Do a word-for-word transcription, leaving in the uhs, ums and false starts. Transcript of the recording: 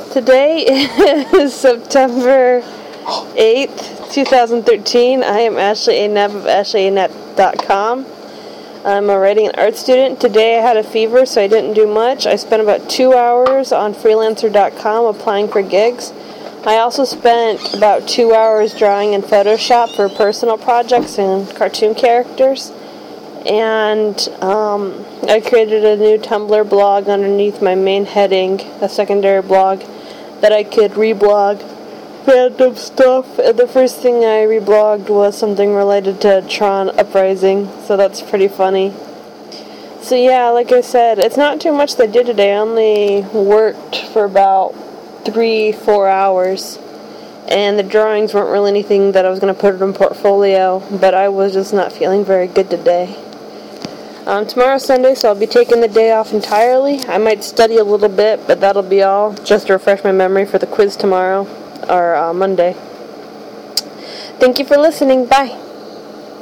Today is September eighth, twenty thirteen. I am Ashley A. Knapp of ashley a knapp dot com. I'm a writing and art student. Today I had a fever, so I didn't do much. I spent about two hours on freelancer dot com applying for gigs. I also spent about two hours drawing in Photoshop for personal projects and cartoon characters. And um, I created a new Tumblr blog underneath my main heading, a secondary blog, that I could reblog random stuff. And the first thing I reblogged was something related to Tron Uprising, so that's pretty funny. So yeah, like I said, it's not too much that I did today. I only worked for about three, four hours. And the drawings weren't really anything that I was going to put in portfolio, but I was just not feeling very good today. Um, tomorrow's Sunday, so I'll be taking the day off entirely. I might study a little bit, but that'll be all, just to refresh my memory for the quiz tomorrow, or uh, Monday. Thank you for listening. Bye.